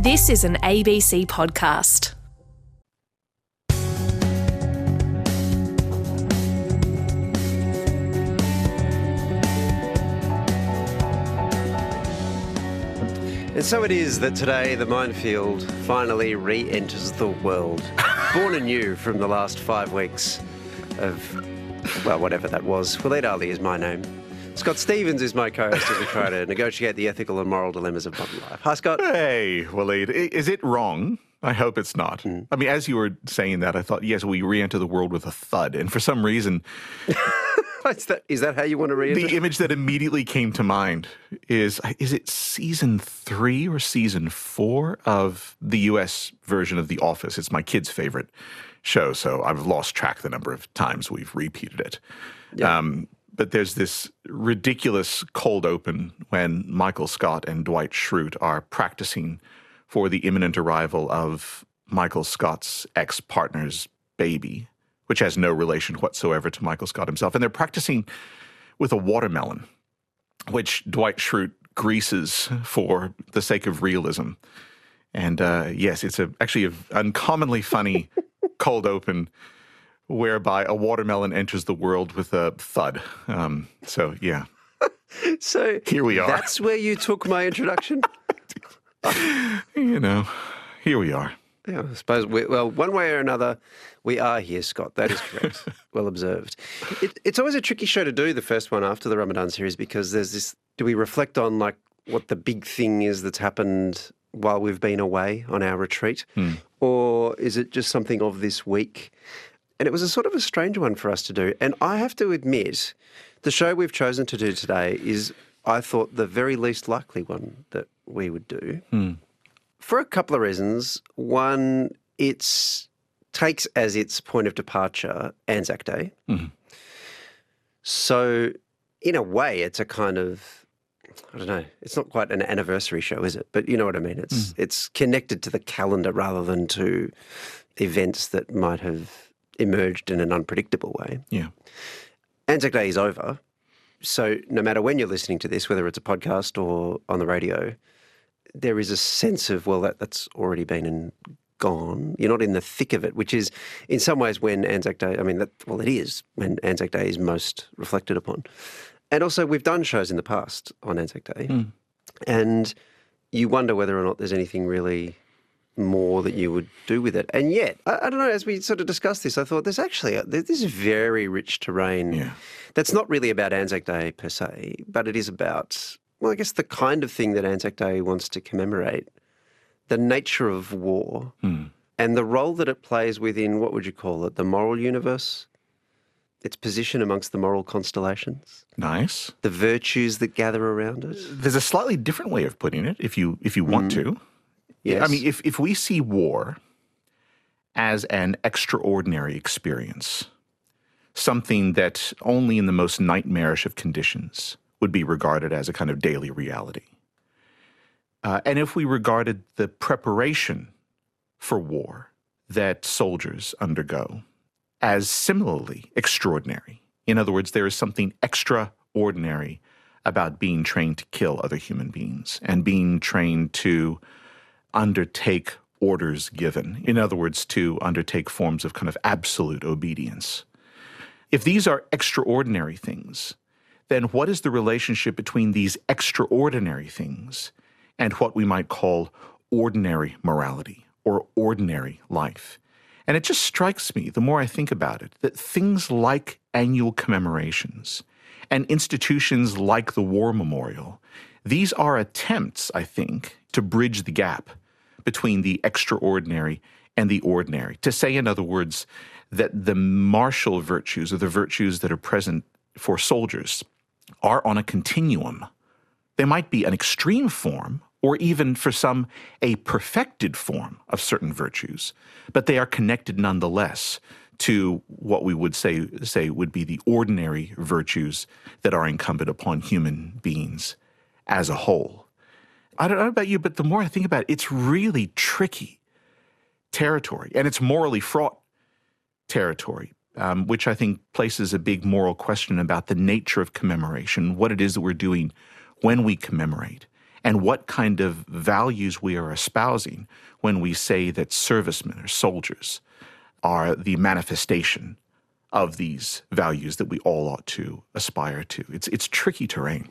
This is an ABC podcast. And so it is that today the minefield finally re-enters the world. Born anew from the last 5 weeks of, well, whatever that was. Waleed Ali is my name. Scott Stevens is my co-host as we try to negotiate the ethical and moral dilemmas of modern life. Hi, Scott. Hey, Waleed. Is it wrong? I hope it's not. I mean, as you were saying that, I thought, yes, we re-enter the world with a thud. And for some reason... Is that how you want to re-enter? The image that immediately came to mind is it season 3 or season 4 of the U.S. version of The Office? It's my kid's favorite show, so I've lost track the number of times we've repeated it. Yeah. But there's this ridiculous cold open when Michael Scott and Dwight Schrute are practicing for the imminent arrival of Michael Scott's ex-partner's baby, which has no relation whatsoever to Michael Scott himself. And they're practicing with a watermelon, which Dwight Schrute greases for the sake of realism. And yes, it's actually an uncommonly funny cold open whereby a watermelon enters the world with a thud. So, yeah. So here we are. That's where you took my introduction? You know, here we are. Yeah, I suppose, well, one way or another, we are here, Scott. That is correct. Well observed. It's always a tricky show to do, the first one after the Ramadan series, because there's this, do we reflect on like what the big thing is that's happened while we've been away on our retreat? Or is it just something of this week? And it was a sort of a strange one for us to do. And I have to admit, the show we've chosen to do today is, I thought, the very least likely one that we would do. For a couple of reasons. One, it takes as its point of departure Anzac Day. So in a way, it's a kind of, I don't know, it's not quite an anniversary show, is it? But you know what I mean. It's connected to the calendar rather than to events that might have emerged in an unpredictable way. Yeah. Anzac Day is over. So no matter when you're listening to this, whether it's a podcast or on the radio, there is a sense of, well, that's already been and gone. You're not in the thick of it, which is in some ways when Anzac Day, it is when Anzac Day is most reflected upon. And also we've done shows in the past on Anzac Day and you wonder whether or not there's anything really more that you would do with it. And yet, I don't know, as we sort of discussed this, I thought there's actually this very rich terrain that's not really about Anzac Day per se, but it is about, well, I guess the kind of thing that Anzac Day wants to commemorate, the nature of war and the role that it plays within, what would you call it, the moral universe, its position amongst the moral constellations. Nice. The virtues that gather around it. There's a slightly different way of putting it, if you want to. Yes. I mean, if we see war as an extraordinary experience, something that only in the most nightmarish of conditions would be regarded as a kind of daily reality, and if we regarded the preparation for war that soldiers undergo as similarly extraordinary, in other words, there is something extraordinary about being trained to kill other human beings and being trained to undertake orders given. In other words, to undertake forms of kind of absolute obedience. If these are extraordinary things, then what is the relationship between these extraordinary things and what we might call ordinary morality or ordinary life? And it just strikes me, the more I think about it, that things like annual commemorations and institutions like the War Memorial, these are attempts, I think, to bridge the gap between the extraordinary and the ordinary. To say, in other words, that the martial virtues or the virtues that are present for soldiers are on a continuum. They might be an extreme form or even for some a perfected form of certain virtues, but they are connected nonetheless to what we would say would be the ordinary virtues that are incumbent upon human beings as a whole. I don't know about you, but the more I think about it, it's really tricky territory, and it's morally fraught territory, which I think places a big moral question about the nature of commemoration, what it is that we're doing when we commemorate, and what kind of values we are espousing when we say that servicemen or soldiers are the manifestation of these values that we all ought to aspire to. It's tricky terrain.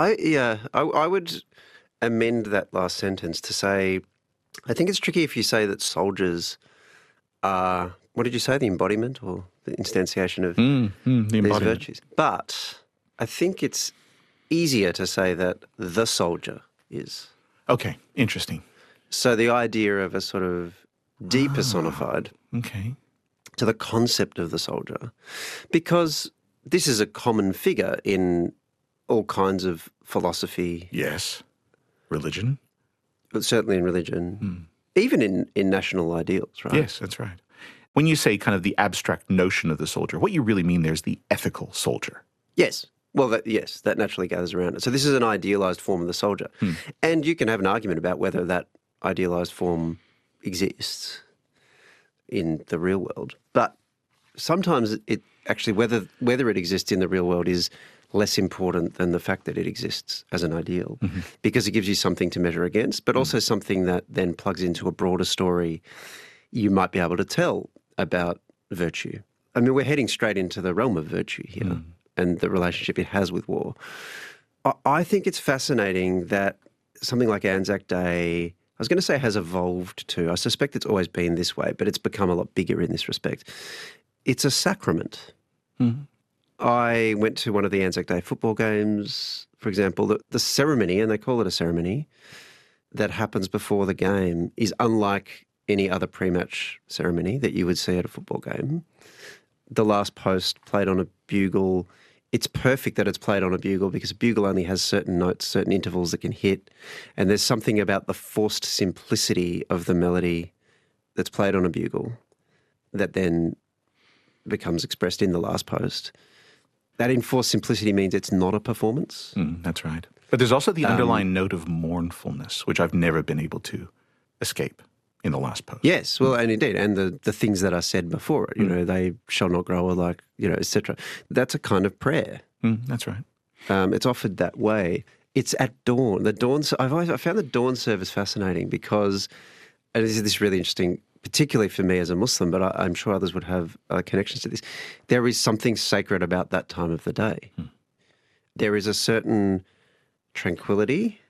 I would amend that last sentence to say, I think it's tricky if you say that soldiers are, what did you say, the embodiment or the instantiation of these virtues? But I think it's easier to say that the soldier is. Okay, interesting. So the idea of a sort of depersonified to the concept of the soldier, because this is a common figure in all kinds of philosophy. Yes. Religion. But certainly in religion, even in national ideals, right? Yes, that's right. When you say kind of the abstract notion of the soldier, what you really mean there is the ethical soldier. Yes. Well, that naturally gathers around it. So this is an idealised form of the soldier. And you can have an argument about whether that idealised form exists in the real world. But sometimes it actually, whether it exists in the real world is less important than the fact that it exists as an ideal, because it gives you something to measure against, but also something that then plugs into a broader story you might be able to tell about virtue. I mean, we're heading straight into the realm of virtue here and the relationship it has with war. I think it's fascinating that something like Anzac Day, I was going to say has evolved to, I suspect it's always been this way, but it's become a lot bigger in this respect. It's a sacrament. I went to one of the Anzac Day football games, for example. The ceremony, and they call it a ceremony, that happens before the game is unlike any other pre-match ceremony that you would see at a football game. The last post played on a bugle. It's perfect that it's played on a bugle because a bugle only has certain notes, certain intervals that can hit. And there's something about the forced simplicity of the melody that's played on a bugle that then becomes expressed in the last post. That enforced simplicity means it's not a performance. That's right. But there's also the underlying note of mournfulness, which I've never been able to escape in the last post. Yes, well, and indeed, and the things that are said before it, you know, they shall not grow alike, etc. That's a kind of prayer. That's right. It's offered that way. It's at dawn. I found the dawn service fascinating because, and this is really interesting, particularly for me as a Muslim, but I'm sure others would have connections to this. There is something sacred about that time of the day. There is a certain tranquility,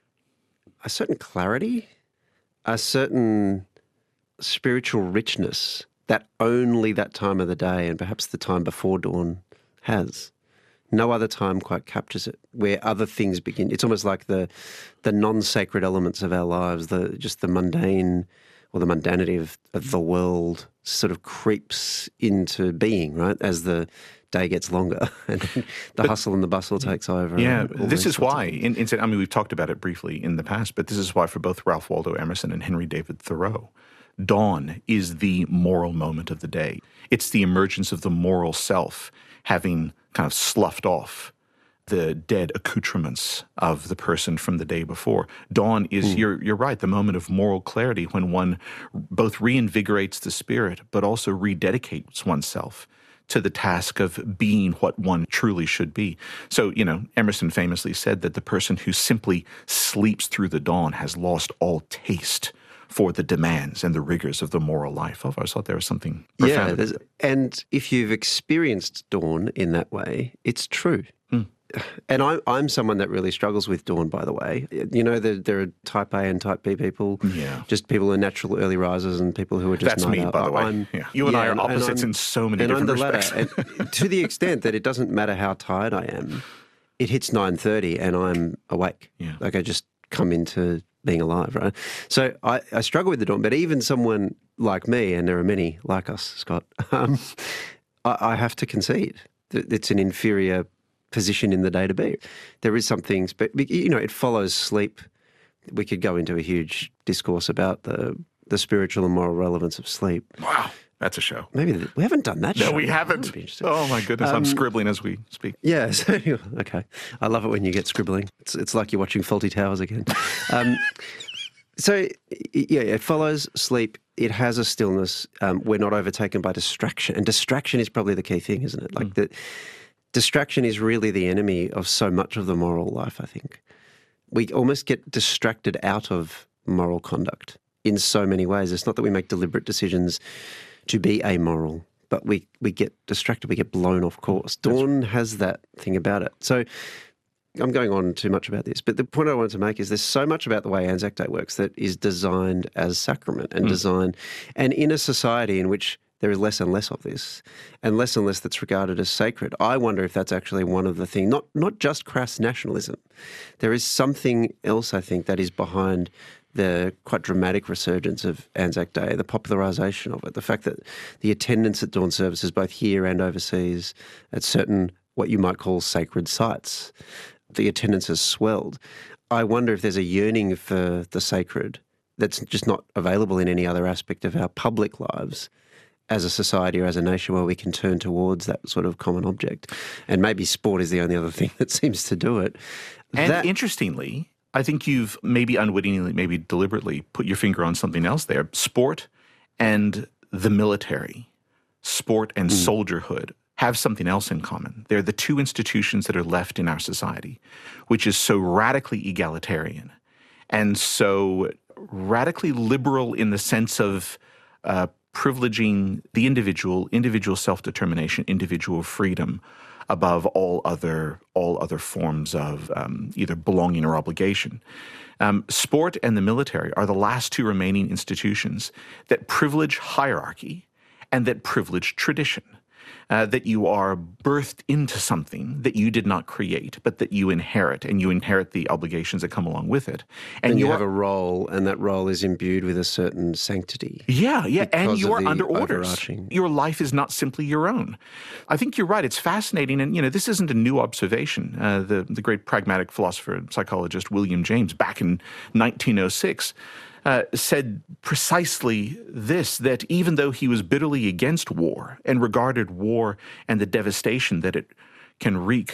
a certain clarity, a certain spiritual richness that only that time of the day and perhaps the time before dawn has. No other time quite captures it, where other things begin. It's almost like the non-sacred elements of our lives, just the mundane or the mundanity of the world sort of creeps into being, right, as the day gets longer and the hustle and the bustle takes over. Yeah, this is why, I mean, we've talked about it briefly in the past, but this is why for both Ralph Waldo Emerson and Henry David Thoreau, dawn is the moral moment of the day. It's the emergence of the moral self having kind of sloughed off the dead accoutrements of the person from the day before. Dawn is, you're right, the moment of moral clarity when one both reinvigorates the spirit but also rededicates oneself to the task of being what one truly should be. So, Emerson famously said that the person who simply sleeps through the dawn has lost all taste for the demands and the rigors of the moral life. I always thought there was something profound. Yeah, and if you've experienced dawn in that way, it's true. And I'm someone that really struggles with dawn, by the way. There are type A and type B people. Yeah. Just people who are natural early risers and people who are just That's me, by the way. You and I are opposites in so many different respects. And to the extent that it doesn't matter how tired I am, it hits 9:30 and I'm awake. Yeah. Like I just come into being alive, right? So I struggle with the dawn, but even someone like me, and there are many like us, Scott, I have to concede that it's an inferior position in the day to be. There is something, but it follows sleep. We could go into a huge discourse about the spiritual and moral relevance of sleep. Wow, that's a show. Maybe we haven't done that show. No, we haven't. Oh my goodness, I'm scribbling as we speak. Yeah, okay. I love it when you get scribbling. It's like you're watching Fawlty Towers again. So, it follows sleep. It has a stillness. We're not overtaken by distraction. And distraction is probably the key thing, isn't it? Like distraction is really the enemy of so much of the moral life, I think. we almost get distracted out of moral conduct in so many ways. It's not that we make deliberate decisions to be amoral, but we get distracted, we get blown off course. Dawn has that thing about it. So I'm going on too much about this, but the point I wanted to make is there's so much about the way Anzac Day works that is designed as sacrament and designed, and in a society in which there is less and less of this and less that's regarded as sacred. I wonder if that's actually one of the things, not just crass nationalism. There is something else, I think, that is behind the quite dramatic resurgence of Anzac Day, the popularisation of it, the fact that the attendance at dawn services, both here and overseas, at certain what you might call sacred sites, the attendance has swelled. I wonder if there's a yearning for the sacred that's just not available in any other aspect of our public lives as a society or as a nation where we can turn towards that sort of common object. And maybe sport is the only other thing that seems to do it. And interestingly, I think you've maybe unwittingly, maybe deliberately put your finger on something else there. Sport and the military, sport and soldierhood have something else in common. They're the two institutions that are left in our society, which is so radically egalitarian and so radically liberal in the sense of privileging the individual self-determination, individual freedom above all other forms of either belonging or obligation. Sport and the military are the last two remaining institutions that privilege hierarchy and that privilege tradition. That you are birthed into something that you did not create, but that you inherit, and you inherit the obligations that come along with it. And you have a role, and that role is imbued with a certain sanctity. Yeah, and you are under orders. Your life is not simply your own. I think you're right. It's fascinating, and this isn't a new observation. The great pragmatic philosopher and psychologist William James, back in 1906, said precisely this, that even though he was bitterly against war and regarded war and the devastation that it can wreak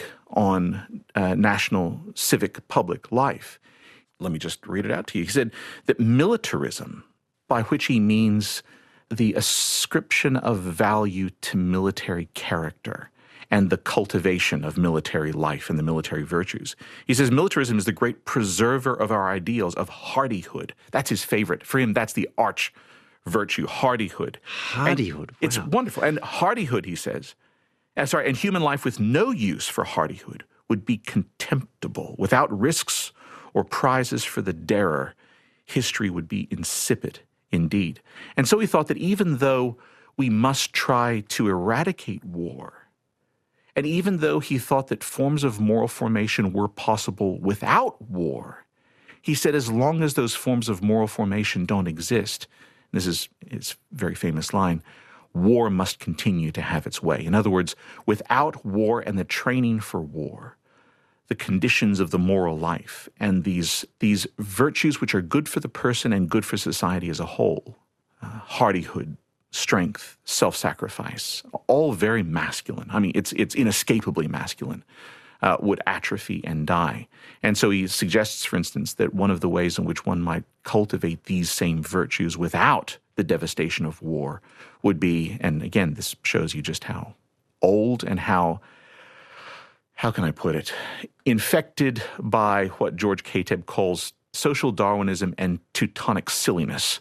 on national civic public life, let me just read it out to you. He said that militarism, by which he means the ascription of value to military character and the cultivation of military life and the military virtues. He says militarism is the great preserver of our ideals of hardihood. That's his favorite. For him, that's the arch virtue, hardihood. Hardihood. Wow. It's wonderful. And hardihood, he says, and human life with no use for hardihood would be contemptible. Without risks or prizes for the darer, history would be insipid indeed. And so he thought that even though we must try to eradicate war, and even though he thought that forms of moral formation were possible without war, he said as long as those forms of moral formation don't exist, and this is his very famous line, war must continue to have its way. In other words, without war and the training for war, the conditions of the moral life and these virtues which are good for the person and good for society as a whole, hardihood, strength, self-sacrifice, all very masculine. I mean, it's inescapably masculine, would atrophy and die. And so he suggests, for instance, that one of the ways in which one might cultivate these same virtues without the devastation of war would be, and again, this shows you just how old and how can I put it, infected by what George Kateb calls social Darwinism and Teutonic silliness.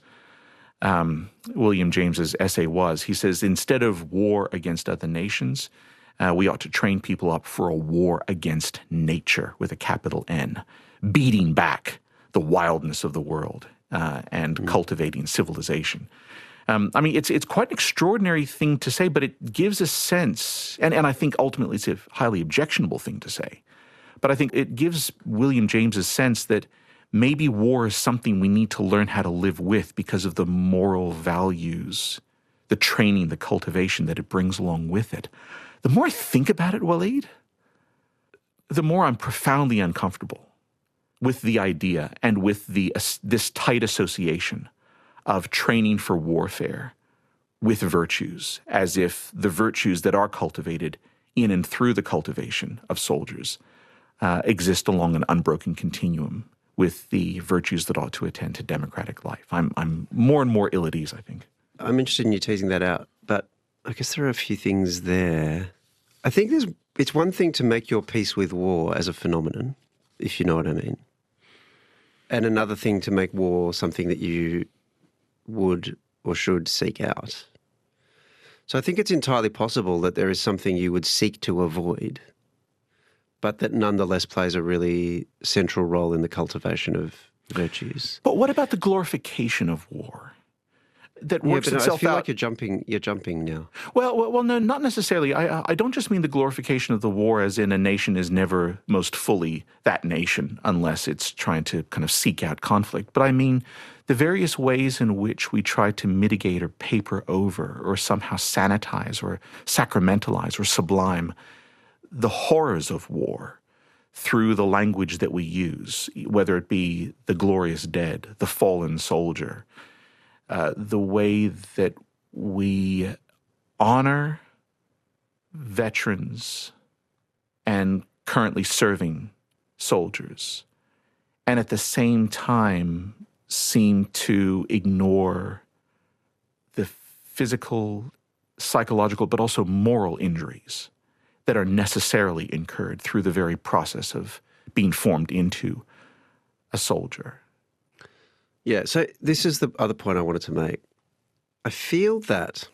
William James's essay was, he says, instead of war against other nations, we ought to train people up for a war against nature with a capital N, beating back the wildness of the world and cultivating civilization. I mean, it's quite an extraordinary thing to say, but it gives a sense, and I think ultimately it's a highly objectionable thing to say, but I think it gives William James a sense that maybe war is something we need to learn how to live with because of the moral values, the training, the cultivation that it brings along with it. The more I think about it, Waleed, the more I'm profoundly uncomfortable with the idea and with this tight association of training for warfare with virtues, as if the virtues that are cultivated in and through the cultivation of soldiers exist along an unbroken continuum with the virtues that ought to attend to democratic life. I'm more and more ill at ease, I think. I'm interested in you teasing that out, but I guess there are a few things there. I think it's one thing to make your peace with war as a phenomenon, if you know what I mean. and another thing to make war something that you would or should seek out. So I think it's entirely possible that there is something you would seek to avoid, but that nonetheless plays a really central role in the cultivation of virtues. But what about the glorification of war? That works but itself I feel out. like you're jumping now. Well, no, not necessarily. I don't just mean the glorification of the war as in a nation is never most fully that nation unless it's trying to kind of seek out conflict. But I mean the various ways in which we try to mitigate or paper over or somehow sanitize or sacramentalize or sublime the horrors of war through the language that we use, whether it be the glorious dead, the fallen soldier, the way that we honor veterans and currently serving soldiers, and at the same time seem to ignore the physical, psychological, but also moral injuries that are necessarily incurred through the very process of being formed into a soldier. Yeah, so this is the other point I wanted to make. I feel that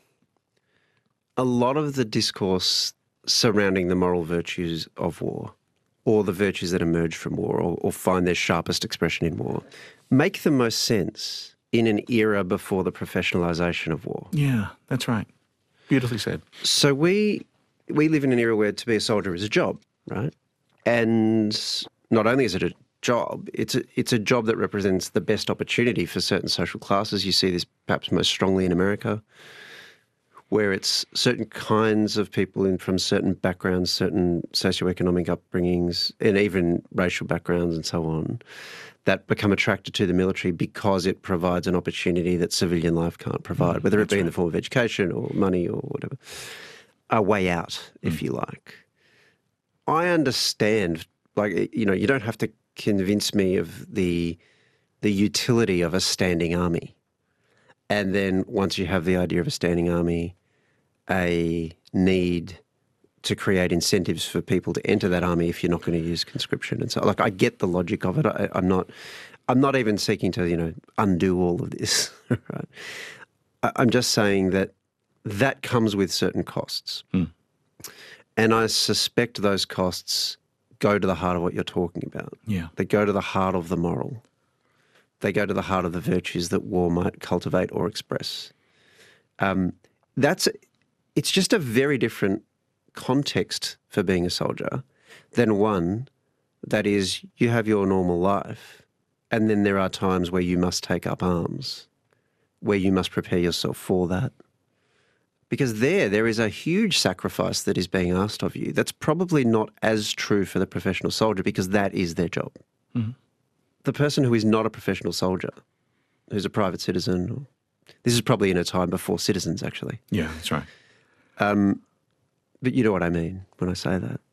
a lot of the discourse surrounding the moral virtues of war, or the virtues that emerge from war, or find their sharpest expression in war, make the most sense in an era before the professionalisation of war. Yeah, that's right. Beautifully said. So we live in an era where to be a soldier is a job, right? And not only is it a job, it's a job that represents the best opportunity for certain social classes. You see this perhaps most strongly in America, where it's certain kinds of people from certain backgrounds, certain socioeconomic upbringings, and even racial backgrounds and so on, that become attracted to the military because it provides an opportunity that civilian life can't provide, whether it be in the form of education or money or whatever. A way out, if you like. I understand, you don't have to convince me of the utility of a standing army. And then once you have the idea of a standing army, a need to create incentives for people to enter that army if you're not going to use conscription. And so, I get the logic of it. I'm not even seeking to, undo all of this. Right? I'm just saying that comes with certain costs. And I suspect those costs go to the heart of what you're talking about. Yeah. They go to the heart of the moral. They go to the heart of the virtues that war might cultivate or express. It's just a very different context for being a soldier than one that is you have your normal life and then there are times where you must take up arms, where you must prepare yourself for that. Because there is a huge sacrifice that is being asked of you. That's probably not as true for the professional soldier because that is their job. Mm-hmm. The person who is not a professional soldier, who's a private citizen, this is probably in a time before citizens, actually. Yeah, that's right. But you know what I mean when I say that.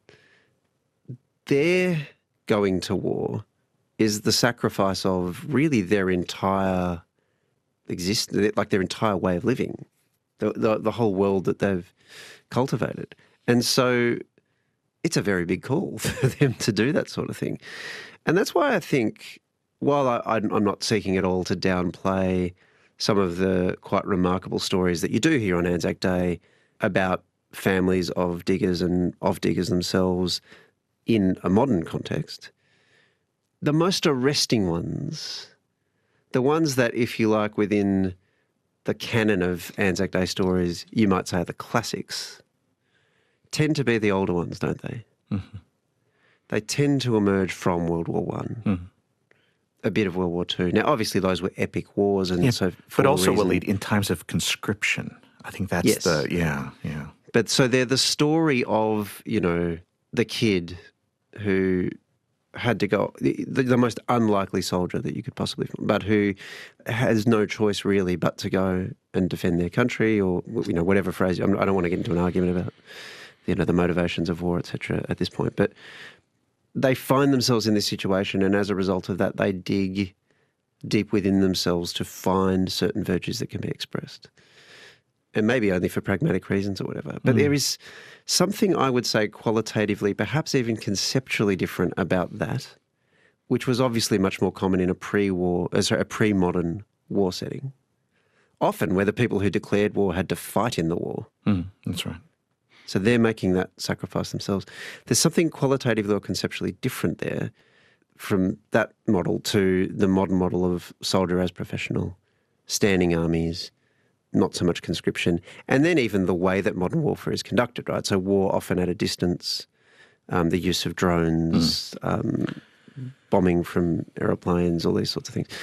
Their going to war is the sacrifice of really their entire existence, like their entire way of living. The whole world that they've cultivated. And so it's a very big call for them to do that sort of thing. And that's why I think, while I'm not seeking at all to downplay some of the quite remarkable stories that you do hear on Anzac Day about families of diggers and of diggers themselves in a modern context, the most arresting ones, the ones that, if you like, within the canon of Anzac Day stories, you might say the classics, tend to be the older ones, don't they? Mm-hmm. They tend to emerge from World War I, a bit of World War II. Now, obviously, those were epic wars, and so but also, Waleed, in times of conscription, I think that's yeah. But so they're the story of the kid who had to go, the most unlikely soldier that you could possibly find, but who has no choice really but to go and defend their country, or whatever phrase. I don't want to get into an argument about the motivations of war, etc. at this point, but they find themselves in this situation, and as a result of that, they dig deep within themselves to find certain virtues that can be expressed, and maybe only for pragmatic reasons or whatever. But there is something, I would say, qualitatively, perhaps even conceptually different about that which was obviously much more common in a pre-modern war setting, often where the people who declared war had to fight in the war. That's right. So they're making that sacrifice themselves. There's something qualitatively or conceptually different there from that model to the modern model of soldier as professional, standing armies, not so much conscription, and then even the way that modern warfare is conducted, right? So war often at a distance, the use of drones, bombing from aeroplanes, all these sorts of things.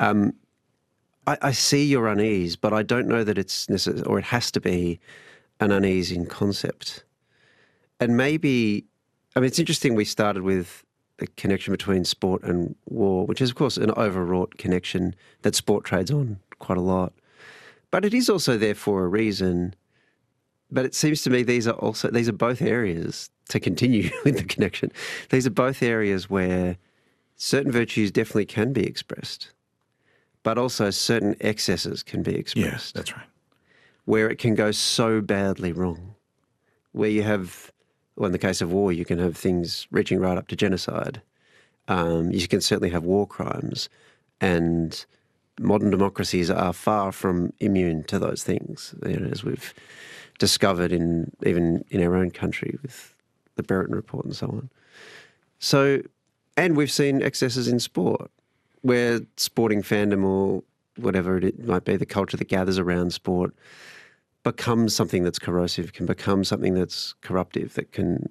I see your unease, but I don't know that it's necessary, or it has to be an unease in concept. And maybe, I mean, it's interesting we started with the connection between sport and war, which is, of course, an overwrought connection that sport trades on quite a lot. But it is also there for a reason. But it seems to me these are both areas, to continue with the connection, these are both areas where certain virtues definitely can be expressed, but also certain excesses can be expressed. Yes, that's right. Where it can go so badly wrong, where you have, well, in the case of war, you can have things reaching right up to genocide. You can certainly have war crimes, and modern democracies are far from immune to those things, as we've discovered even in our own country with the Brereton Report and so on. So, and we've seen excesses in sport, where sporting fandom or whatever it might be, the culture that gathers around sport, becomes something that's corrosive, can become something that's corruptive, that can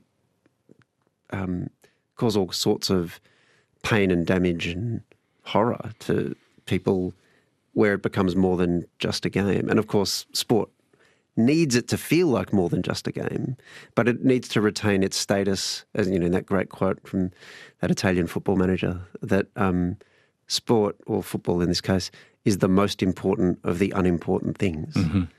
cause all sorts of pain and damage and horror to people, where it becomes more than just a game. And of course, sport needs it to feel like more than just a game, but it needs to retain its status, as in that great quote from that Italian football manager, that sport, or football in this case, is the most important of the unimportant things.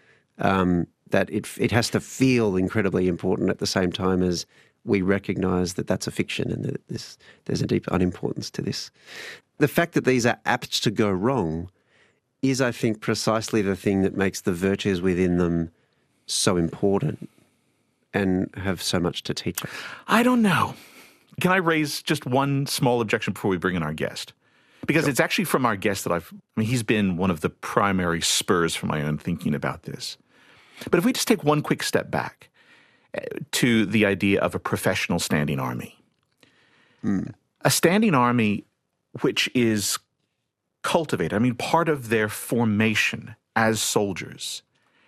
That it has to feel incredibly important at the same time as we recognise that that's a fiction and that there's a deep unimportance to this. The fact that these are apt to go wrong is, I think, precisely the thing that makes the virtues within them so important and have so much to teach us. I don't know. Can I raise just one small objection before we bring in our guest? Because It's actually from our guest that he's been one of the primary spurs for my own thinking about this. But if we just take one quick step back to the idea of a professional standing army. A standing army which is cultivated, part of their formation as soldiers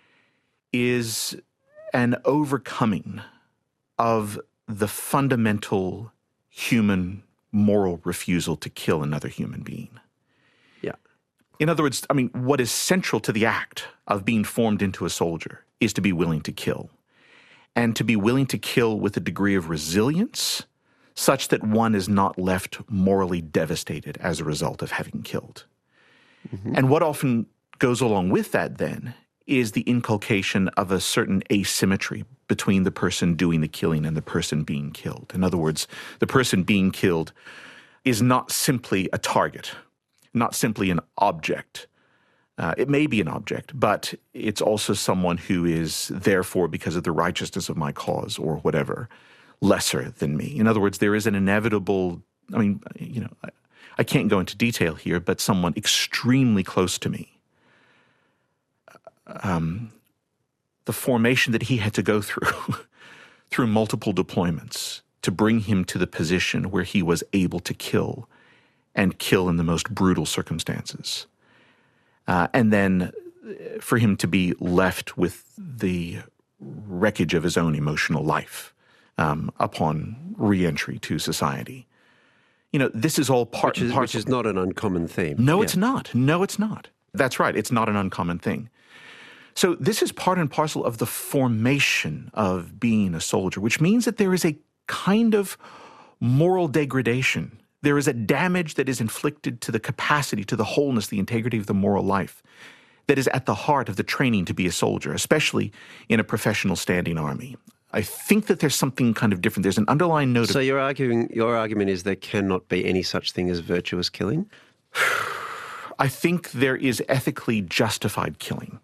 is an overcoming of the fundamental human moral refusal to kill another human being. Yeah. In other words, what is central to the act of being formed into a soldier is to be willing to kill. And to be willing to kill with a degree of resilience such that one is not left morally devastated as a result of having killed. And what often goes along with that then is the inculcation of a certain asymmetry between the person doing the killing and the person being killed. In other words, the person being killed is not simply a target, not simply an object. It may be an object, but it's also someone who is, therefore, because of the righteousness of my cause or whatever, lesser than me. In other words, there is an inevitable, I can't go into detail here, but someone extremely close to me, the formation that he had to go through multiple deployments to bring him to the position where he was able to kill, and kill in the most brutal circumstances. And then for him to be left with the wreckage of his own emotional life upon re-entry to society. This is all part and parcel. Which is not an uncommon theme. No, it's not. No, it's not. That's right. It's not an uncommon thing. So this is part and parcel of the formation of being a soldier, which means that there is a kind of moral degradation. There is a damage that is inflicted to the capacity, to the wholeness, the integrity of the moral life that is at the heart of the training to be a soldier, especially in a professional standing army. I think that there's something kind of different. There's an underlying note. So your argument is there cannot be any such thing as virtuous killing? I think there is ethically justified killing.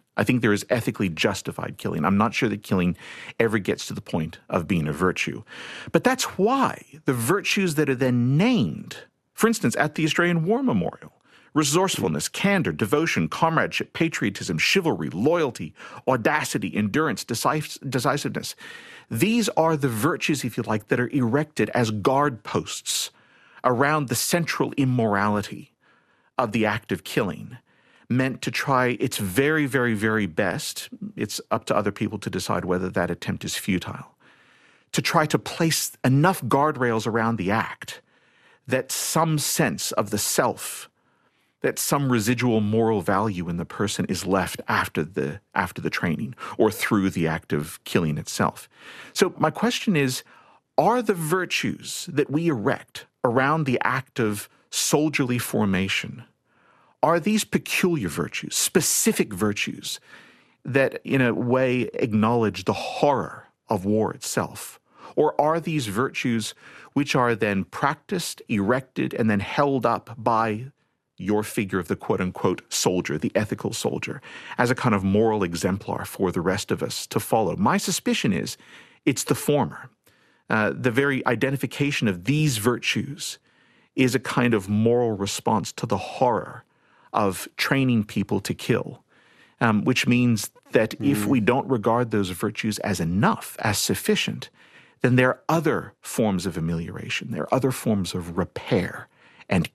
I'm not sure that killing ever gets to the point of being a virtue. But that's why the virtues that are then named For instance, at the Australian War Memorial, resourcefulness, candor, devotion, comradeship, patriotism, chivalry, loyalty, audacity, endurance, decisiveness. These are the virtues, if you like, that are erected as guard posts around the central immorality of the act of killing, meant to try its very, very, very best. It's up to other people to decide whether that attempt is futile. To try to place enough guardrails around the act that some sense of the self, that some residual moral value in the person is left after the training or through the act of killing itself. So my question is, are the virtues that we erect around the act of soldierly formation, are these peculiar virtues, specific virtues that in a way acknowledge the horror of war itself? Or are these virtues which are then practiced, erected, and then held up by your figure of the quote-unquote soldier, the ethical soldier, as a kind of moral exemplar for the rest of us to follow? My suspicion is it's the former. The very identification of these virtues is a kind of moral response to the horror of training people to kill, which means that if we don't regard those virtues as enough, as sufficient, then there are other forms of amelioration. There are other forms of repair and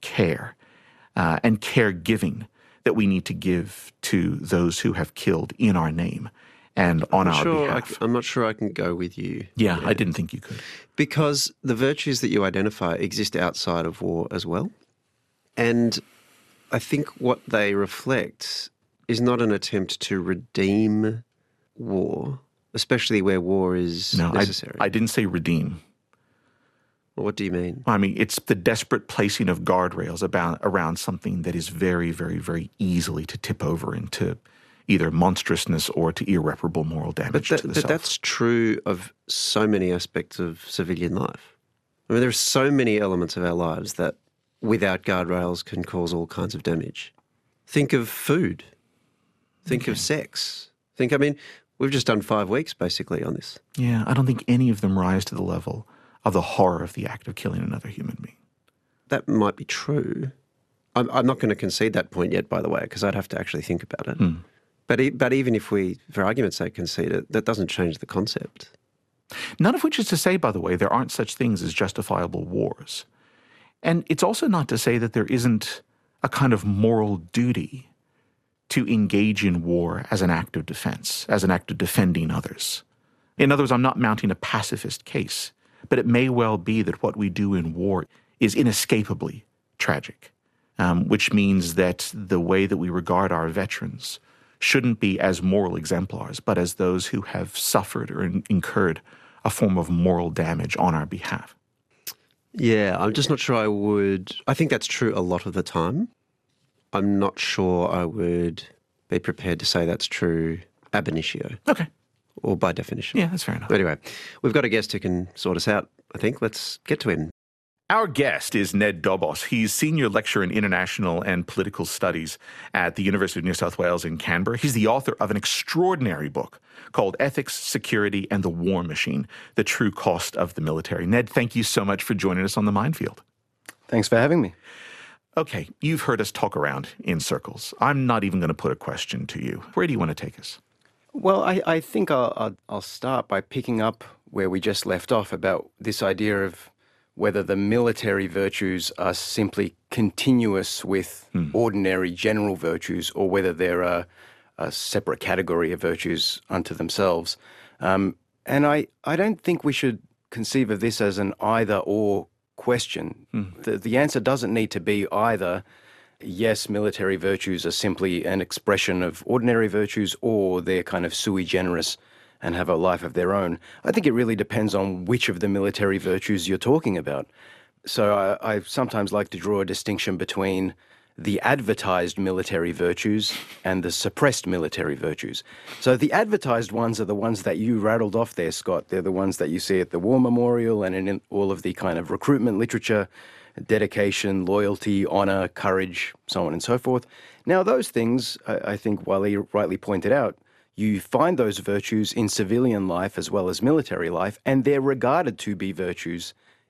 caregiving that we need to give to those who have killed in our name and on our behalf. I'm not sure I can go with you. Yeah, I didn't think you could. Because the virtues that you identify exist outside of war as well. And I think what they reflect is not an attempt to redeem war, especially where war is necessary. I didn't say redeem. Well, what do you mean? I mean, it's the desperate placing of guardrails around something that is very, very, very easily to tip over into either monstrousness or to irreparable moral damage to the self. But that's true of so many aspects of civilian life. I mean, there are so many elements of our lives that without guardrails can cause all kinds of damage. Think of food. Think of sex. We've just done 5 weeks basically on this. Yeah, I don't think any of them rise to the level of the horror of the act of killing another human being. That might be true. I'm not going to concede that point yet, by the way, because I'd have to actually think about it. But even if we, for argument's sake, concede it, that doesn't change the concept. None of which is to say, by the way, there aren't such things as justifiable wars. And it's also not to say that there isn't a kind of moral duty to engage in war as an act of defense, as an act of defending others. In other words, I'm not mounting a pacifist case, but it may well be that what we do in war is inescapably tragic, which means that the way that we regard our veterans shouldn't be as moral exemplars, but as those who have suffered or incurred a form of moral damage on our behalf. Yeah, I'm just not sure I would. I think that's true a lot of the time. I'm not sure I would be prepared to say that's true ab initio. Okay. Or by definition. Yeah, that's fair enough. Anyway, we've got a guest who can sort us out, I think. Let's get to him. Our guest is Ned Dobos. He's Senior Lecturer in International and Political Studies at the University of New South Wales in Canberra. He's the author of an extraordinary book called Ethics, Security, and the War Machine, The True Cost of the Military. Ned, thank you so much for joining us on The Minefield. Thanks for having me. Okay, you've heard us talk around in circles. I'm not even going to put a question to you. Where do you want to take us? Well, I think I'll start by picking up where we just left off about this idea of whether the military virtues are simply continuous with ordinary general virtues or whether they're a separate category of virtues unto themselves. And I don't think we should conceive of this as an either-or question. The answer doesn't need to be either, yes, military virtues are simply an expression of ordinary virtues, or they're kind of sui generis and have a life of their own. I think it really depends on which of the military virtues you're talking about. So I sometimes like to draw a distinction between the advertised military virtues and the suppressed military virtues. So the advertised ones are the ones that you rattled off there, Scott. They're the ones that you see at the War Memorial and in all of the kind of recruitment literature: dedication, loyalty, honor, courage, so on and so forth. Now, those things, I think Wally rightly pointed out, you find those virtues in civilian life as well as military life, and they're regarded to be virtues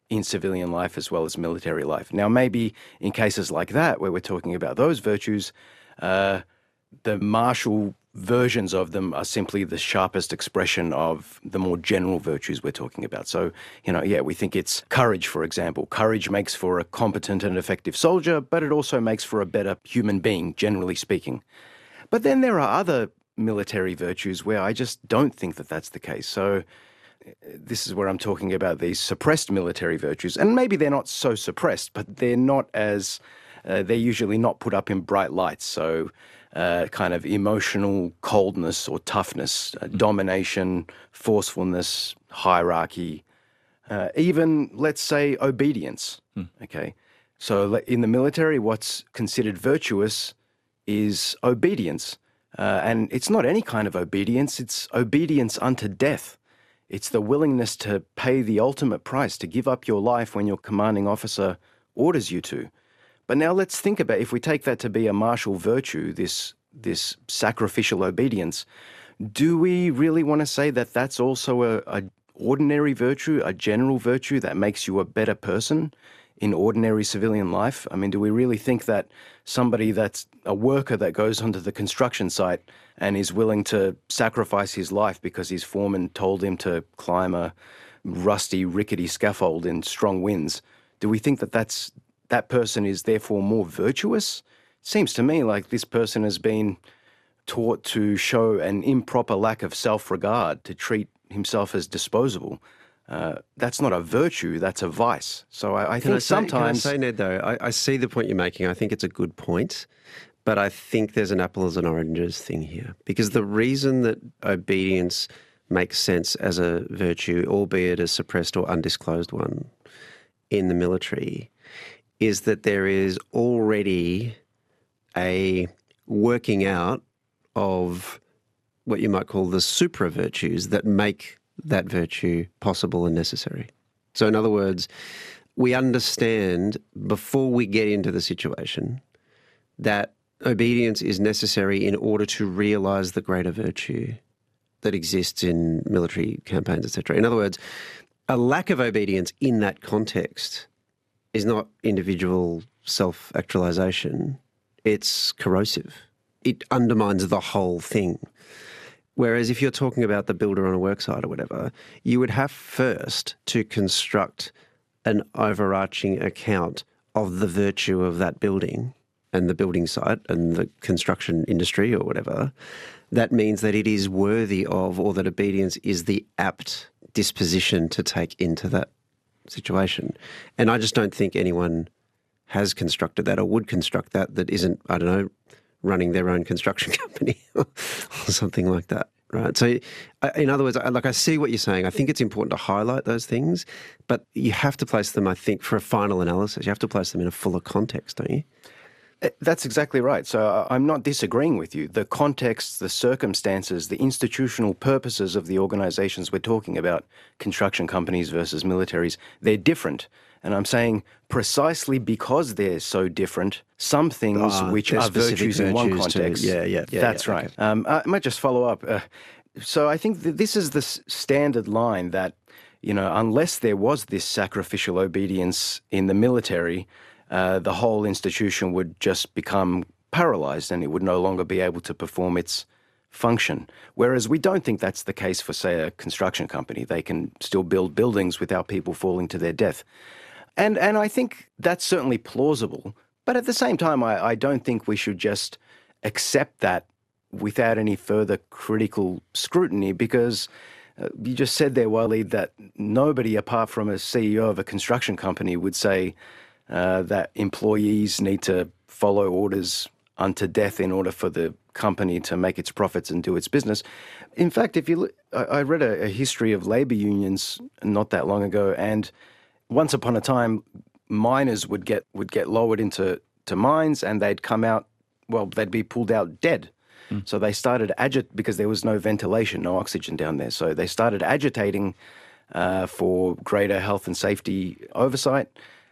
in civilian life as well as military life. Now, maybe in cases like that, where we're talking about those virtues, the martial versions of them are simply the sharpest expression of the more general virtues we're talking about. So, we think it's courage, for example. Courage makes for a competent and effective soldier, but it also makes for a better human being, generally speaking. But then there are other military virtues where I just don't think that that's the case. So this is where I'm talking about these suppressed military virtues. And maybe they're not so suppressed, but they're not as, they're usually not put up in bright lights. So kind of emotional coldness or toughness, domination, forcefulness, hierarchy, even, let's say, obedience. Okay. So in the military, what's considered virtuous is obedience. And it's not any kind of obedience, it's obedience unto death. It's the willingness to pay the ultimate price, to give up your life when your commanding officer orders you to. But now let's think about, if we take that to be a martial virtue, this sacrificial obedience, do we really want to say that that's also a ordinary virtue, a general virtue that makes you a better person in ordinary civilian life? I mean, do we really think that somebody that's a worker that goes onto the construction site and is willing to sacrifice his life because his foreman told him to climb a rusty, rickety scaffold in strong winds, do we think that that person is therefore more virtuous? It seems to me like this person has been taught to show an improper lack of self-regard, to treat himself as disposable. That's not a virtue, that's a vice. So I think sometimes... Can I say, Ned, though, I see the point you're making. I think it's a good point, but I think there's an apples and oranges thing here. Because the reason that obedience makes sense as a virtue, albeit a suppressed or undisclosed one in the military, is that there is already a working out of what you might call the supra-virtues that make that virtue possible and necessary. So in other words, we understand before we get into the situation that obedience is necessary in order to realise the greater virtue that exists in military campaigns, etc. In other words, a lack of obedience in that context is not individual self-actualisation, it's corrosive. It undermines the whole thing. Whereas if you're talking about the builder on a worksite or whatever, you would have first to construct an overarching account of the virtue of that building and the building site and the construction industry or whatever. That means that it is worthy of, or that obedience is the apt disposition to take into that situation. And I just don't think anyone has constructed that or would construct that isn't, I don't know, running their own construction company or something like that, right? So in other words, I see what you're saying. I think it's important to highlight those things, but you have to place them, I think, for a final analysis, you have to place them in a fuller context, don't you? That's exactly right. So I'm not disagreeing with you. The context, the circumstances, the institutional purposes of the organizations we're talking about, construction companies versus militaries, they're different. And I'm saying precisely because they're so different, some things which are virtues in one context. That's right. Okay. I might just follow up. So I think that this is the standard line that, unless there was this sacrificial obedience in the military, the whole institution would just become paralyzed and it would no longer be able to perform its function. Whereas we don't think that's the case for, say, a construction company. They can still build buildings without people falling to their death. And I think that's certainly plausible. But at the same time, I don't think we should just accept that without any further critical scrutiny, because you just said there, Walid, that nobody apart from a CEO of a construction company would say that employees need to follow orders unto death in order for the company to make its profits and do its business. In fact, if you look, I read a history of labour unions not that long ago, and once upon a time, miners would get lowered into mines, and they'd come out, they'd be pulled out dead. So they started because there was no ventilation, no oxygen down there. So they started agitating for greater health and safety oversight.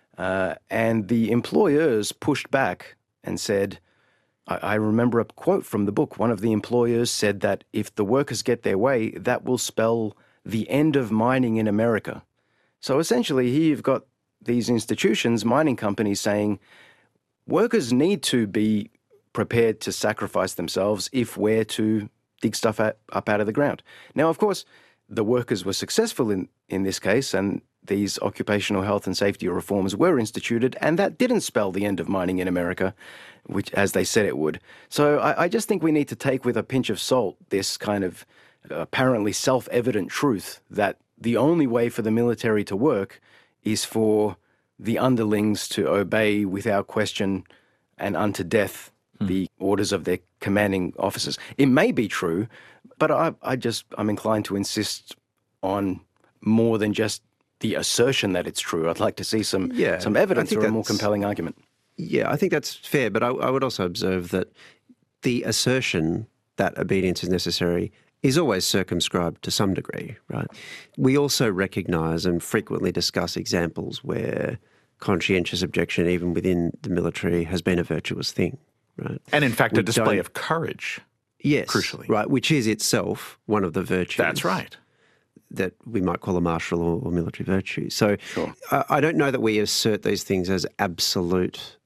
And the employers pushed back and said, I remember a quote from the book. One of the employers said that if the workers get their way, that will spell the end of mining in America. So essentially, here you've got these institutions, mining companies saying, workers need to be prepared to sacrifice themselves if we're to dig stuff up out of the ground. Now, of course, the workers were successful in this case, and these occupational health and safety reforms were instituted, and that didn't spell the end of mining in America, which, as they said it would. So I just think we need to take with a pinch of salt this kind of apparently self-evident truth that the only way for the military to work is for the underlings to obey without question and unto death the orders of their commanding officers. It may be true, but I'm inclined to insist on more than just the assertion that it's true. I'd like to see some evidence or a more compelling argument. Yeah, I think that's fair, but I would also observe that the assertion that obedience is necessary is always circumscribed to some degree, right? We also recognise and frequently discuss examples where conscientious objection, even within the military, has been a virtuous thing, right? And in fact, a display of courage. Yes, crucially. Right, which is itself one of the virtues. That's right. That we might call a martial or military virtue. So Sure. I don't know that we assert these things as absolute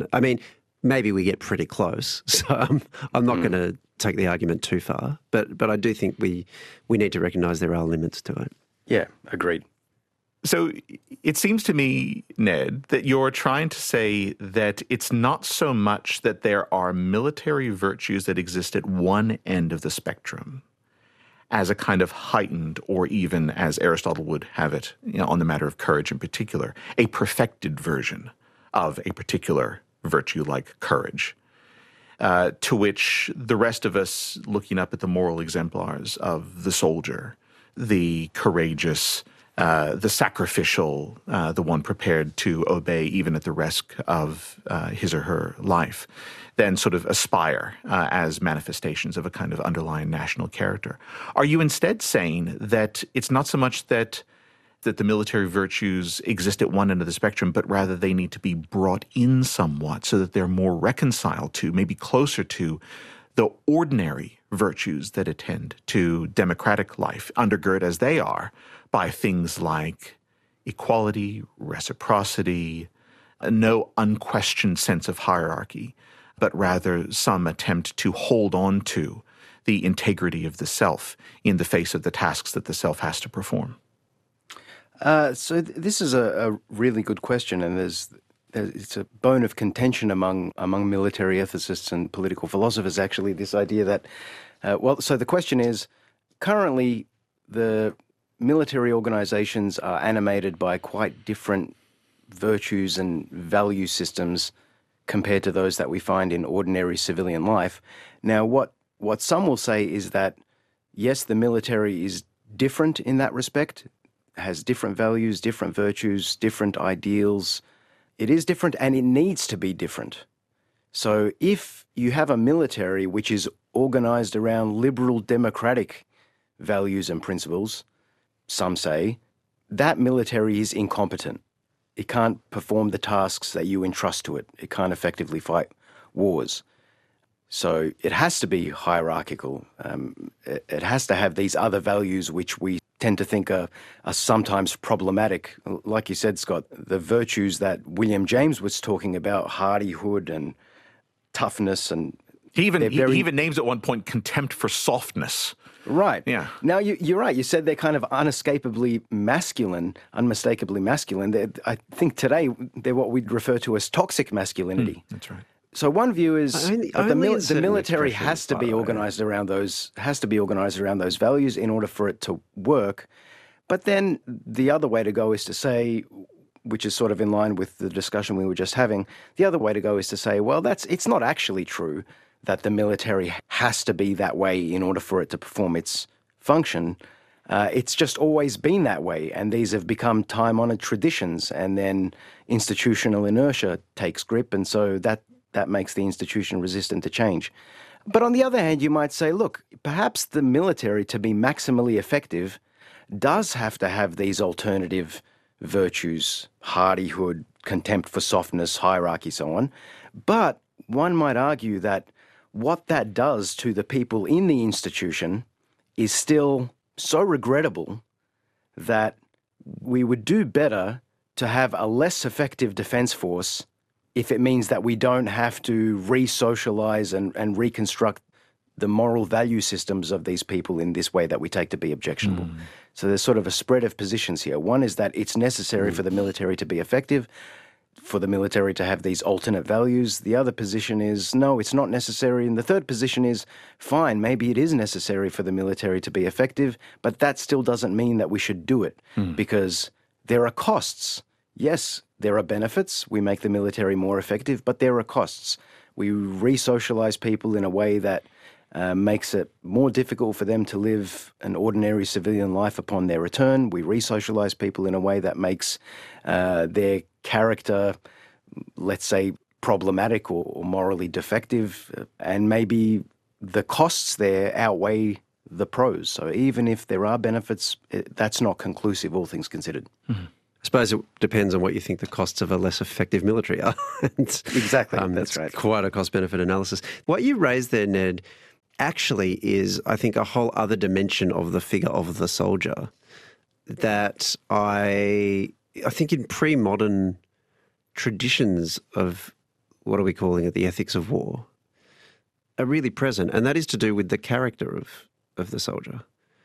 maybe we get pretty close. So I'm not going to take the argument too far, but I do think we need to recognise there are limits to it. Yeah, agreed. So it seems to me, Ned, that you're trying to say that it's not so much that there are military virtues that exist at one end of the spectrum as a kind of heightened, or even, as Aristotle would have it, on the matter of courage in particular, a perfected version of a particular virtue like courage, to which the rest of us, looking up at the moral exemplars of the soldier, the courageous, the sacrificial, the one prepared to obey even at the risk of his or her life, then sort of aspire as manifestations of a kind of underlying national character. Are you instead saying that it's not so much that the military virtues exist at one end of the spectrum, but rather they need to be brought in somewhat so that they're more reconciled to, maybe closer to, the ordinary virtues that attend to democratic life, undergirded as they are by things like equality, reciprocity, no unquestioned sense of hierarchy, but rather some attempt to hold on to the integrity of the self in the face of the tasks that the self has to perform? So this is a really good question, and it's a bone of contention among military ethicists and political philosophers, actually, this idea that, so the question is, currently the military organizations are animated by quite different virtues and value systems compared to those that we find in ordinary civilian life. Now, what some will say is that, yes, the military is different in that respect, has different values, different virtues, different ideals. It is different, and it needs to be different. So if you have a military which is organized around liberal democratic values and principles, some say, that military is incompetent. It can't perform the tasks that you entrust to it. It can't effectively fight wars. So it has to be hierarchical. It has to have these other values which we tend to think are sometimes problematic. Like you said, Scott, the virtues that William James was talking about, hardihood and toughness, and he even names at one point contempt for softness. Right. Yeah. Now, you're right. You said they're kind of unescapably masculine, unmistakably masculine. I think today they're what we'd refer to as toxic masculinity. That's right. So one view is that the military has to be organized around those values in order for it to work. But then the other way to go is to say, which is sort of in line with the discussion we were just having, the other way to go is to say, well, it's not actually true that the military has to be that way in order for it to perform its function. It's just always been that way, and these have become time-honored traditions, and then institutional inertia takes grip, and so that makes the institution resistant to change. But on the other hand, you might say, look, perhaps the military, to be maximally effective, does have to have these alternative virtues, hardihood, contempt for softness, hierarchy, so on. But one might argue that what that does to the people in the institution is still so regrettable that we would do better to have a less effective defense force if it means that we don't have to re-socialize and reconstruct the moral value systems of these people in this way that we take to be objectionable. So there's sort of a spread of positions here. One is that it's necessary for the military to be effective, for the military to have these alternate values. The other position is, no, it's not necessary. And the third position is, fine, maybe it is necessary for the military to be effective, but that still doesn't mean that we should do it because there are costs. Yes, there are benefits. We make the military more effective, but there are costs. We re-socialize people in a way that makes it more difficult for them to live an ordinary civilian life upon their return. We re-socialize people in a way that makes their character, let's say, problematic or morally defective, and maybe the costs there outweigh the pros. So even if there are benefits, that's not conclusive, all things considered. I suppose it depends on what you think the costs of a less effective military are. Exactly, that's right. Quite a cost-benefit analysis. What you raised there, Ned, actually is, I think, a whole other dimension of the figure of the soldier that I think in pre-modern traditions of, what are we calling it, the ethics of war, are really present, and that is to do with the character of the soldier.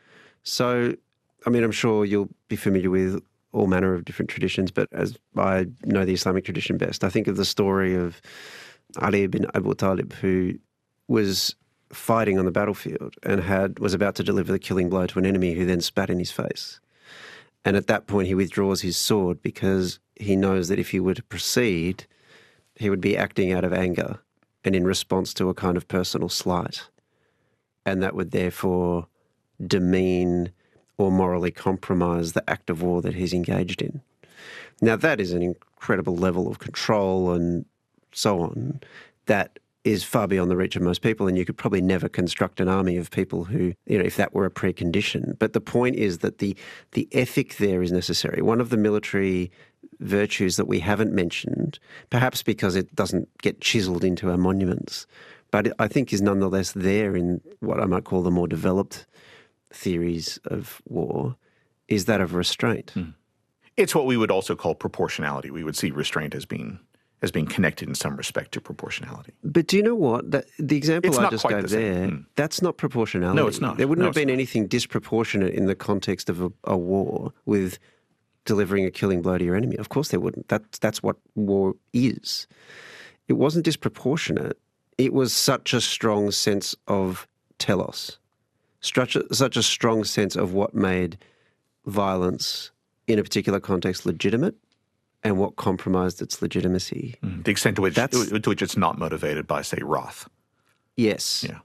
So, I mean, I'm sure you'll be familiar with all manner of different traditions, but as I know the Islamic tradition best, I think of the story of Ali ibn Abu Talib, who was fighting on the battlefield and was about to deliver the killing blow to an enemy who then spat in his face. And at that point he withdraws his sword because he knows that if he were to proceed, he would be acting out of anger and in response to a kind of personal slight. And that would therefore demean or morally compromise the act of war that he's engaged in. Now, that is an incredible level of control and so on that is far beyond the reach of most people, and you could probably never construct an army of people who, if that were a precondition. But the point is that the ethic there is necessary. One of the military virtues that we haven't mentioned, perhaps because it doesn't get chiseled into our monuments, but I think is nonetheless there in what I might call the more developed theories of war, is that of restraint. It's what we would also call proportionality. We would see restraint as being connected in some respect to proportionality. But do you know what? The example I just gave there, that's not proportionality. No, it's not. There wouldn't have been anything disproportionate in the context of a war with delivering a killing blow to your enemy. Of course there wouldn't. That's what war is. It wasn't disproportionate. It was such a strong sense of telos, such a strong sense of what made violence in a particular context legitimate and what compromised its legitimacy. The extent to which it's not motivated by, say, wrath. Yes. Yeah.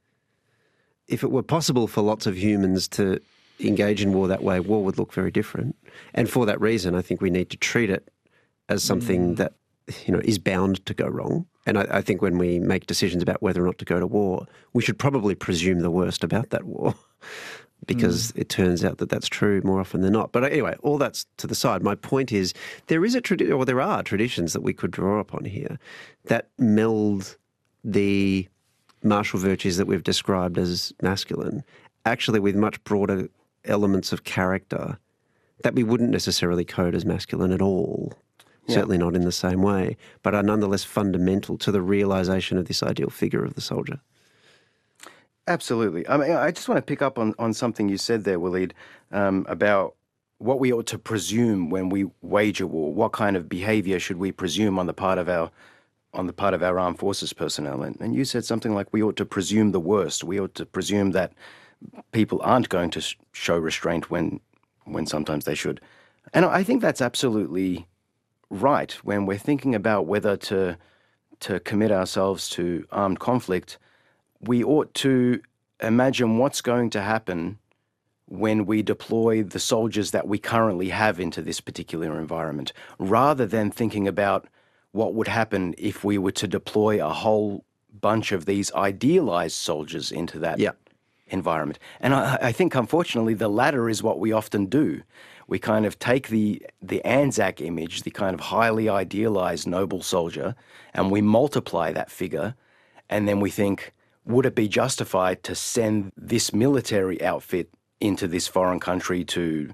If it were possible for lots of humans to engage in war that way, war would look very different. And for that reason, I think we need to treat it as something that, is bound to go wrong. And I think when we make decisions about whether or not to go to war, we should probably presume the worst about that war because it turns out that that's true more often than not. But anyway, all that's to the side. My point is there are traditions that we could draw upon here that meld the martial virtues that we've described as masculine actually with much broader elements of character that we wouldn't necessarily code as masculine at all. Certainly not in the same way, but are nonetheless fundamental to the realisation of this ideal figure of the soldier. Absolutely. I mean, I just want to pick up on something you said there, Waleed, about what we ought to presume when we wage a war. What kind of behaviour should we presume on the part of our armed forces personnel? And you said something like we ought to presume the worst. We ought to presume that people aren't going to show restraint when sometimes they should. And I think that's absolutely right. When we're thinking about whether to commit ourselves to armed conflict, we ought to imagine what's going to happen when we deploy the soldiers that we currently have into this particular environment, rather than thinking about what would happen if we were to deploy a whole bunch of these idealized soldiers into that environment. And I think, unfortunately, the latter is what we often do. We kind of take the Anzac image, the kind of highly idealized noble soldier, and we multiply that figure, and then we think, would it be justified to send this military outfit into this foreign country to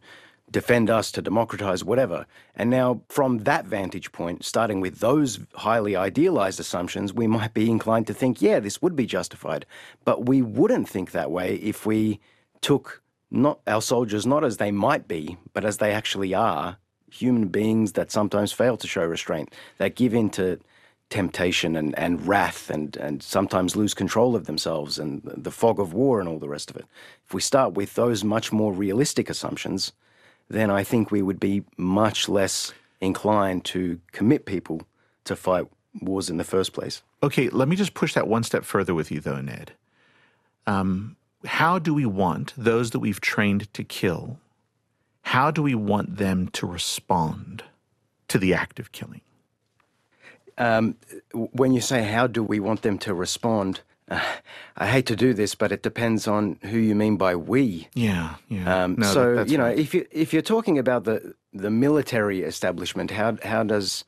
defend us, to democratize, whatever. And now from that vantage point, starting with those highly idealized assumptions, we might be inclined to think, yeah, this would be justified. But we wouldn't think that way if we took not our soldiers not as they might be, but as they actually are, human beings that sometimes fail to show restraint, that give in to temptation and wrath and sometimes lose control of themselves and the fog of war and all the rest of it. If we start with those much more realistic assumptions, then I think we would be much less inclined to commit people to fight wars in the first place. Okay, let me just push that one step further with you, though, Ned. How do we want those that we've trained to kill, how do we want them to respond to the act of killing? When you say how do we want them to respond, I hate to do this, but it depends on who you mean by we. Yeah. No, so that's you know, right. if you're talking about the military establishment, how does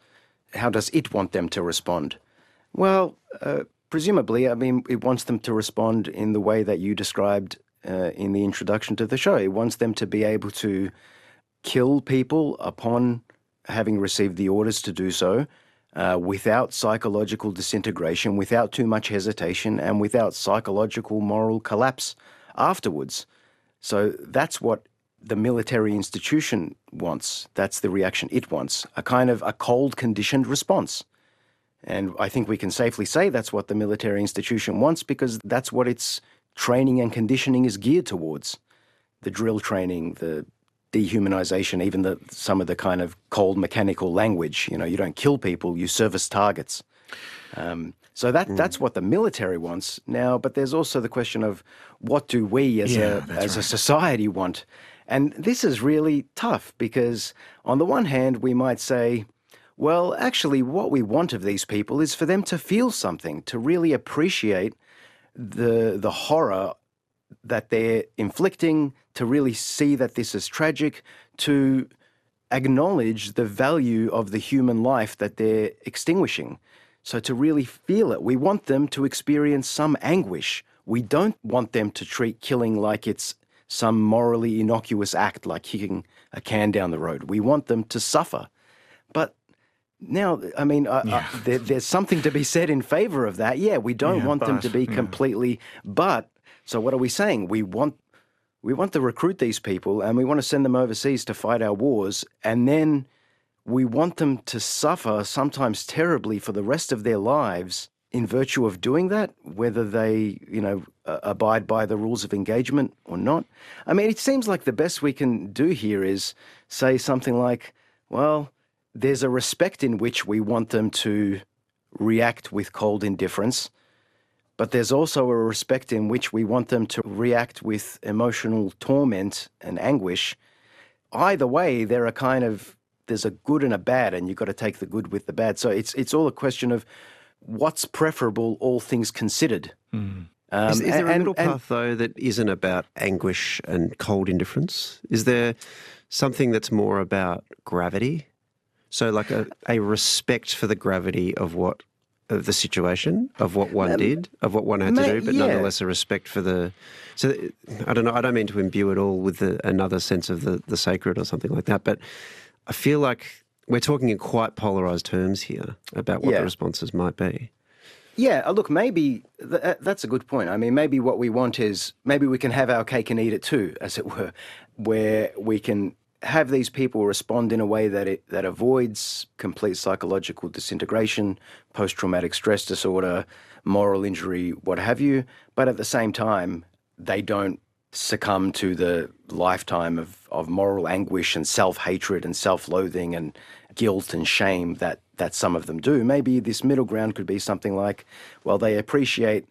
it want them to respond? Well, presumably, I mean, it wants them to respond in the way that you described in the introduction to the show. It wants them to be able to kill people upon having received the orders to do so, without psychological disintegration, without too much hesitation, and without psychological moral collapse afterwards. So that's what the military institution wants. That's the reaction it wants, a kind of a cold, conditioned response. And I think we can safely say that's what the military institution wants because that's what its training and conditioning is geared towards. The drill training, the dehumanization, even some of the kind of cold mechanical language. You know, you don't kill people, you service targets. So that's what the military wants now. But there's also the question of what do we as a society want? And this is really tough because on the one hand, we might say, well, actually, what we want of these people is for them to feel something, to really appreciate the horror that they're inflicting, to really see that this is tragic, to acknowledge the value of the human life that they're extinguishing. So to really feel it, we want them to experience some anguish. We don't want them to treat killing like it's some morally innocuous act, like kicking a can down the road. We want them to suffer. But now, I mean, there's something to be said in favor of that. Yeah, we don't want them to be completely, but, so what are we saying? We want to recruit these people and we want to send them overseas to fight our wars, and then we want them to suffer, sometimes terribly, for the rest of their lives in virtue of doing that, whether they, abide by the rules of engagement or not. I mean, it seems like the best we can do here is say something like, well, there's a respect in which we want them to react with cold indifference, but there's also a respect in which we want them to react with emotional torment and anguish. Either way, there's a good and a bad, and you've got to take the good with the bad. So it's all a question of what's preferable, all things considered. Is there a middle path, though, that isn't about anguish and cold indifference? Is there something that's more about gravity? So like a respect for the gravity of the situation, of what one did, of what one had to do, but nonetheless a respect for so I don't know, I don't mean to imbue it all with another sense of the sacred or something like that, but I feel like we're talking in quite polarised terms here about what the responses might be. Yeah, look, maybe that's a good point. I mean, maybe what we want is, maybe we can have our cake and eat it too, as it were, where we can have these people respond in a way that avoids complete psychological disintegration, post-traumatic stress disorder, moral injury, what have you, but at the same time, they don't succumb to the lifetime of moral anguish and self-hatred and self-loathing and guilt and shame that some of them do. Maybe this middle ground could be something like, well, they appreciate,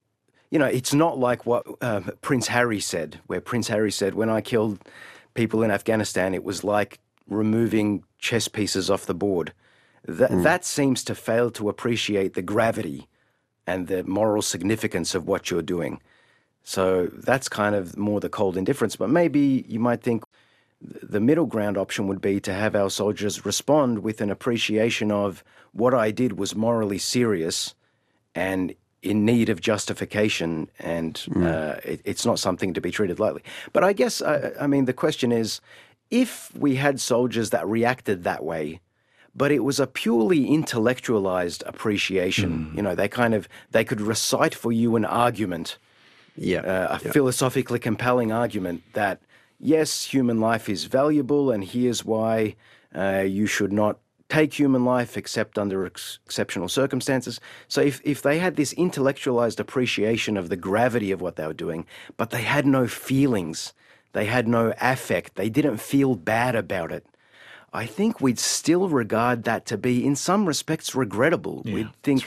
it's not like what Prince Harry said, where Prince Harry said, when I killed people in Afghanistan, it was like removing chess pieces off the board. That seems to fail to appreciate the gravity and the moral significance of what you're doing. So that's kind of more the cold indifference. But maybe you might think the middle ground option would be to have our soldiers respond with an appreciation of what I did was morally serious and in need of justification, and it's not something to be treated lightly. But I guess, I mean, the question is, if we had soldiers that reacted that way, but it was a purely intellectualized appreciation, they could recite for you an argument, philosophically compelling argument that, yes, human life is valuable and here's why you should not take human life except under exceptional circumstances. So if they had this intellectualized appreciation of the gravity of what they were doing, but they had no feelings, they had no affect, they didn't feel bad about it, I think we'd still regard that to be, in some respects, regrettable. Yeah, we'd think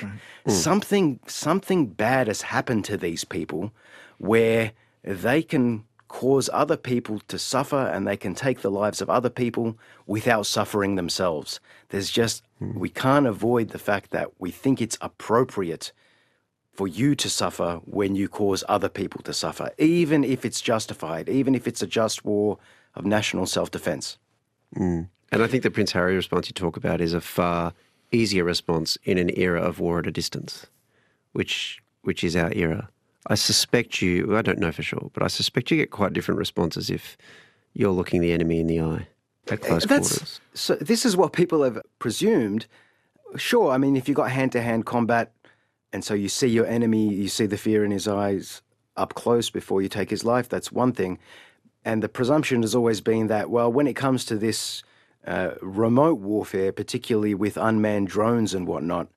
something bad has happened to these people where they can cause other people to suffer and they can take the lives of other people without suffering themselves. There's just, we can't avoid the fact that we think it's appropriate for you to suffer when you cause other people to suffer, even if it's justified, even if it's a just war of national self-defense. And I think the Prince Harry response you talk about is a far easier response in an era of war at a distance, which is our era. I suspect I don't know for sure, but I suspect you get quite different responses if you're looking the enemy in the eye at close quarters. So this is what people have presumed. Sure, I mean, if you've got hand-to-hand combat and so you see your enemy, you see the fear in his eyes up close before you take his life, that's one thing. And the presumption has always been that, well, when it comes to this remote warfare, particularly with unmanned drones and whatnot,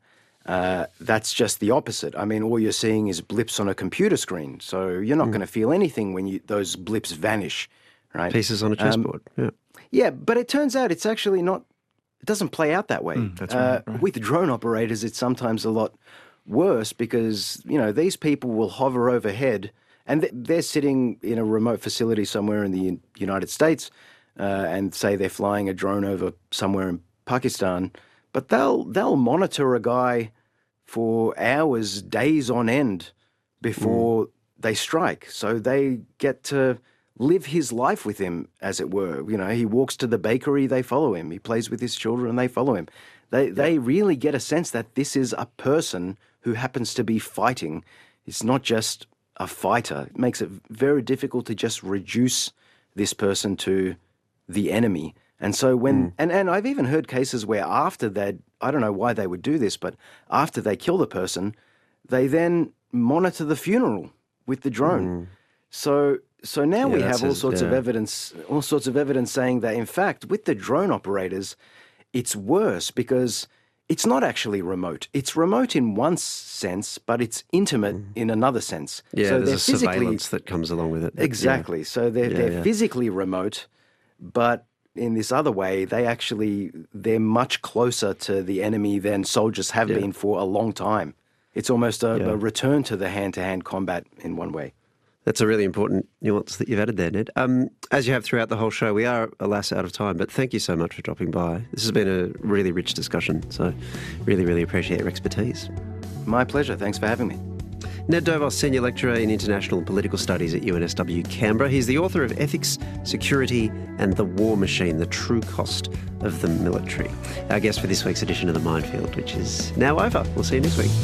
that's just the opposite. I mean, all you're seeing is blips on a computer screen, so you're not going to feel anything when those blips vanish, right? Pieces on a chessboard, Yeah, but it turns out it's actually not, it doesn't play out that way. That's right. With drone operators, it's sometimes a lot worse because, these people will hover overhead and they're sitting in a remote facility somewhere in the United States, and say they're flying a drone over somewhere in Pakistan, but they'll monitor a guy for hours, days on end before they strike. So they get to live his life with him, as it were. He walks to the bakery, they follow him. He plays with his children, they follow him. They really get a sense that this is a person who happens to be fighting. It's not just a fighter. It makes it very difficult to just reduce this person to the enemy. And so when, and I've even heard cases where after I don't know why they would do this, but after they kill the person, they then monitor the funeral with the drone. So now we have all sorts of evidence saying that in fact with the drone operators, it's worse because it's not actually remote. It's remote in one sense, but it's intimate in another sense. Yeah, so there's a surveillance that comes along with it. Exactly. Yeah. So they're physically remote, but in this other way, they're much closer to the enemy than soldiers have been for a long time. It's almost a return to the hand-to-hand combat in one way. That's a really important nuance that you've added there, Ned. As you have throughout the whole show, we are, alas, out of time, but thank you so much for dropping by. This has been a really rich discussion, so really, really appreciate your expertise. My pleasure. Thanks for having me. Ned Dovos, Senior Lecturer in International and Political Studies at UNSW Canberra. He's the author of Ethics, Security and the War Machine, The True Cost of the Military. Our guest for this week's edition of The Minefield, which is now over. We'll see you next week.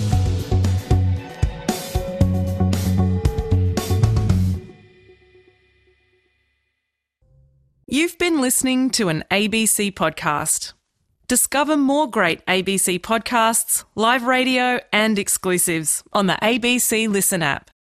You've been listening to an ABC podcast. Discover more great ABC podcasts, live radio and exclusives on the ABC Listen app.